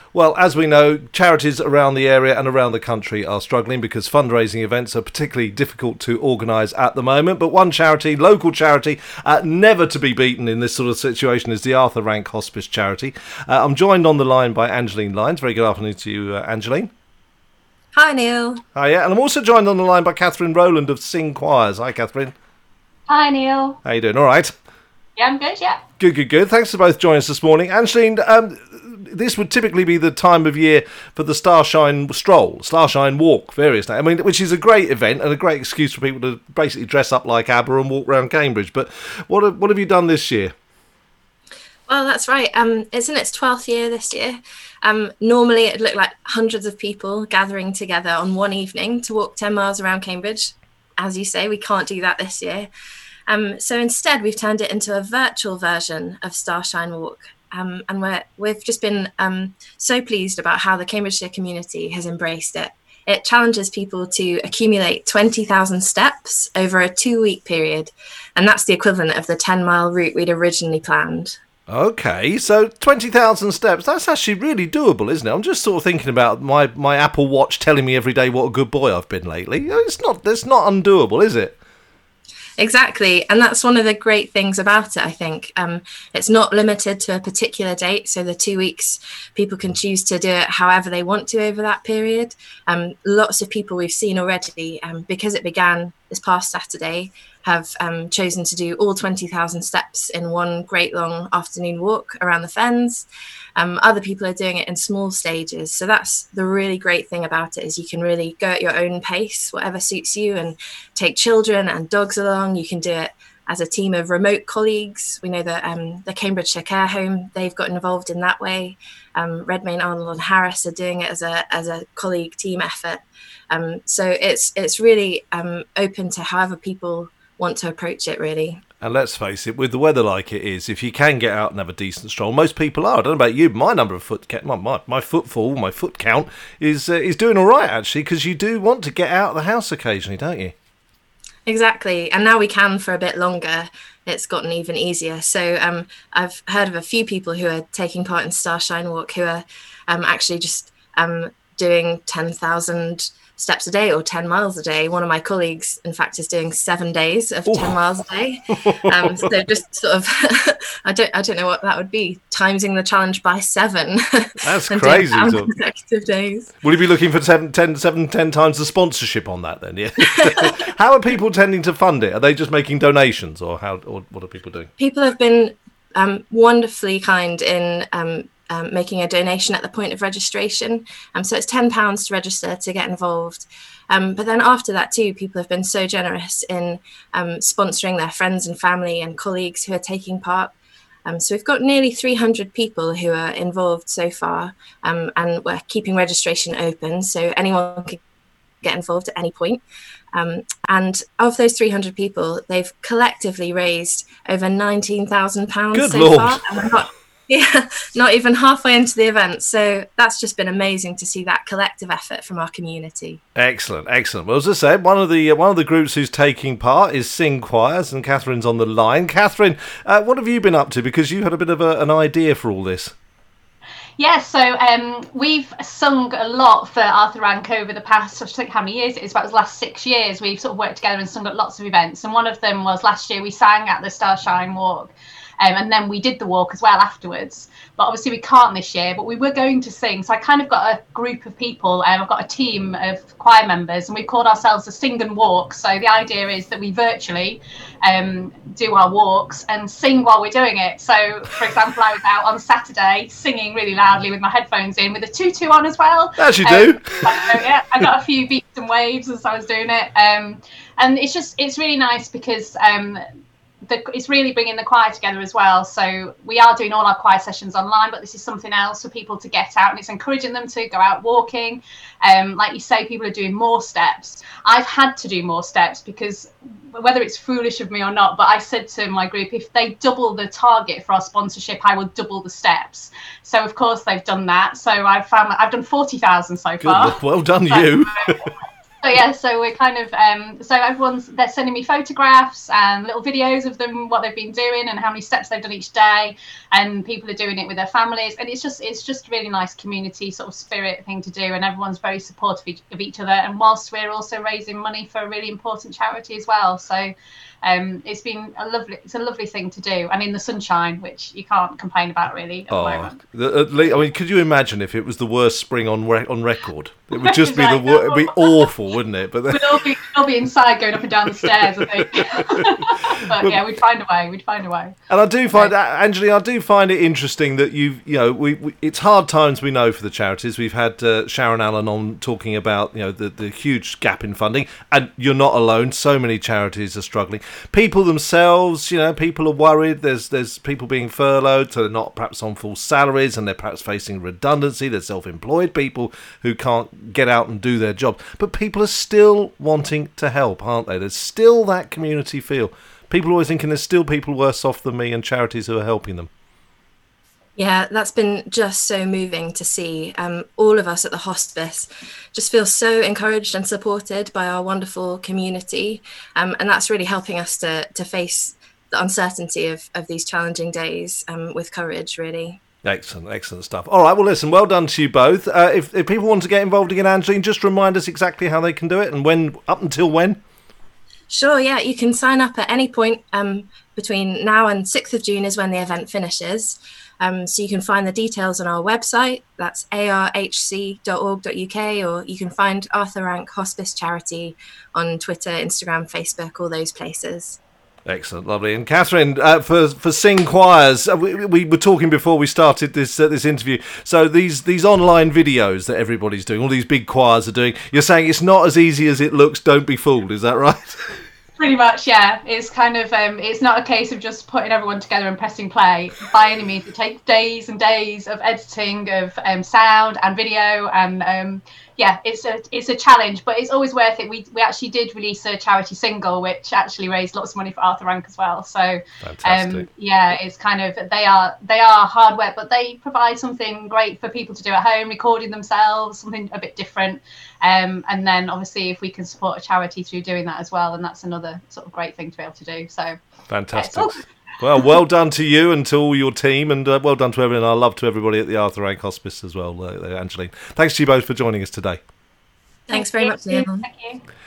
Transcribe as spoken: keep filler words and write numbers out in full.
Well, as we know, charities around the area and around the country are struggling because fundraising events are particularly difficult to organise at the moment. But one charity, local charity, uh, never to be beaten in this sort of situation is the Arthur Rank Hospice Charity. Uh, I'm joined on the line by Angeline Lyons. Very good afternoon to you, uh, Angeline. Hi, Neil. Hi, yeah. And I'm also joined on the line by Catherine Rowland of Sing Choirs. Hi, Catherine. Hi, Neil. How you doing? All right? Yeah, I'm good, yeah. Good, good, good. Thanks for both joining us this morning. Angeline, um, this would typically be the time of year for the Starshine Stroll, Starshine Walk, various names. I mean, which is a great event and a great excuse for people to basically dress up like ABBA and walk around Cambridge. But what have, what have you done this year? Well, that's right. Um, it's in its twelfth year this year. Um, normally, it'd look like hundreds of people gathering together on one evening to walk ten miles around Cambridge. As you say, we can't do that this year. Um, so instead, we've turned it into a virtual version of Starshine Walk. Um, and we're, we've just been um, so pleased about how the Cambridgeshire community has embraced it. It challenges people to accumulate twenty thousand steps over a two-week period, and that's the equivalent of the ten-mile route we'd originally planned. Okay, so twenty thousand steps, that's actually really doable, isn't it? I'm just sort of thinking about my, my Apple Watch telling me every day what a good boy I've been lately. It's not, it's not undoable, is it? Exactly. And that's one of the great things about it, I think. Um, it's not limited to a particular date. So the two weeks, people can choose to do it however they want to over that period. Um, lots of people we've seen already, um, because it began this past Saturday, have um, chosen to do all twenty thousand steps in one great long afternoon walk around the Fens. Um, other people are doing it in small stages. So that's the really great thing about it, is you can really go at your own pace, whatever suits you, and take children and dogs along. You can do it as a team of remote colleagues. We know that um, the Cambridgeshire Care Home, they've got involved in that way. Um, Redmayne, Arnold and Harris are doing it as a as a colleague team effort. Um, so it's it's really um, open to however people want to approach it, really. And let's face it, with the weather like it is, if you can get out and have a decent stroll, most people are. I don't know about you, but my number of foot my my, my footfall, my foot count is uh, is doing all right, actually, because you do want to get out of the house occasionally, don't you? Exactly. And now we can for a bit longer. It's gotten even easier. So um, I've heard of a few people who are taking part in Starshine Walk who are um, actually just um, doing ten thousand steps a day or ten miles a day. One of my colleagues, in fact, is doing seven days of Ooh. ten miles a day. Um, so just sort of, I don't, I don't know what that would be, timesing the challenge by seven. That's crazy. Consecutive days. Will you be looking for seven, ten, seven, ten times the sponsorship on that then? Yeah. How are people tending to fund it? Are they just making donations, or how, or what are people doing? People have been um, wonderfully kind in um, Um, making a donation at the point of registration. Um, so it's ten pounds to register to get involved. Um, but then after that too, people have been so generous in um, sponsoring their friends and family and colleagues who are taking part. Um, so we've got nearly three hundred people who are involved so far, um, and we're keeping registration open so anyone can get involved at any point. Um, and of those three hundred people, they've collectively raised over nineteen thousand pounds Good so Lord. far. And we're not Yeah, not even halfway into the event. So that's just been amazing to see that collective effort from our community. Excellent, excellent. Well, as I said, one of the uh, one of the groups who's taking part is Sing Choirs, and Catherine's on the line. Catherine, uh, what have you been up to? Because you had a bit of a, an idea for all this. Yeah, so um, we've sung a lot for Arthur Rank over the past, I think how many years it is, about the last six years. We've sort of worked together and sung at lots of events. And one of them was last year we sang at the Starshine Walk. Um, and then we did the walk as well afterwards. But obviously we can't this year, but we were going to sing. So I kind of got a group of people, and um, I've got a team of choir members, and we called ourselves the Sing and Walk. So the idea is that we virtually um, do our walks and sing while we're doing it. So, for example, I was out on Saturday singing really loudly with my headphones in, with a tutu on as well. As you um, do. So, yeah, I got a few beats and waves as I was doing it. Um, and it's just, it's really nice because um, The, it's really bringing the choir together as well. So we are doing all our choir sessions online, but this is something else for people to get out, and it's encouraging them to go out walking. Um, like you say, people are doing more steps. I've had to do more steps because whether it's foolish of me or not, but I said to my group, if they double the target for our sponsorship, I will double the steps. So of course they've done that. So I've found I've done forty thousand so far. Good, well done, you. So yeah, so we're kind of um, so everyone's they're sending me photographs and little videos of them, what they've been doing and how many steps they've done each day, and people are doing it with their families, and it's just it's just really nice community sort of spirit thing to do, and everyone's very supportive of each, of each other, and whilst we're also raising money for a really important charity as well. So um, it's been a lovely it's a lovely thing to do, and in the sunshine, which you can't complain about really at oh, the moment. The, at least, I mean, could you imagine if it was the worst spring on re- on record? It would just be the wor- it'd be awful, wouldn't it? But then... we'd all be, we'd all be inside going up and down the stairs, I think. But yeah, we'd find a way. We'd find a way. And I do find, right. Angeline, I do find it interesting that you, you know, we, we it's hard times, we know, for the charities. We've had uh, Sharon Allen on talking about, you know, the the huge gap in funding, and you're not alone. So many charities are struggling. People themselves, you know, people are worried. There's there's people being furloughed, so they're not perhaps on full salaries, and they're perhaps facing redundancy. There's self-employed people who can't get out and do their job, but people are still wanting to help, aren't they? There's still that community feel. People are always thinking there's still people worse off than me, and charities who are helping them. Yeah, that's been just so moving to see. Um, all of us at the hospice just feel so encouraged and supported by our wonderful community, um, and that's really helping us to to face the uncertainty of, of these challenging days um, with courage, really. Excellent, excellent stuff. All right, well, listen, well done to you both. Uh, if, if people want to get involved again, Angeline, just remind us exactly how they can do it and when, up until when. Sure, yeah, you can sign up at any point um, between now and sixth of June is when the event finishes. Um, so you can find the details on our website, that's a r h c dot org dot u k, or you can find Arthur Rank Hospice Charity on Twitter, Instagram, Facebook, all those places. Excellent, lovely. And Catherine, uh, for for Sing Choirs, uh, we, we were talking before we started this uh, this interview. So these these online videos that everybody's doing, all these big choirs are doing, you're saying it's not as easy as it looks. Don't be fooled. Is that right? Pretty much, yeah. It's kind of um, it's not a case of just putting everyone together and pressing play. By any means, it takes days and days of editing of um, sound and video, and um, yeah, it's a it's a challenge, but it's always worth it. We we actually did release a charity single, which actually raised lots of money for Arthur Rank as well. So um, yeah, it's kind of they are they are hard work, but they provide something great for people to do at home, recording themselves, something a bit different. Um, and then obviously if we can support a charity through doing that as well, then that's another sort of great thing to be able to do. So fantastic. Yeah, well, well done to you and to all your team, and uh, well done to everyone. Our love to everybody at the Arthur Rank Hospice as well, uh, Angeline. Thanks to you both for joining us today. Thanks very much, Neil. Thank you.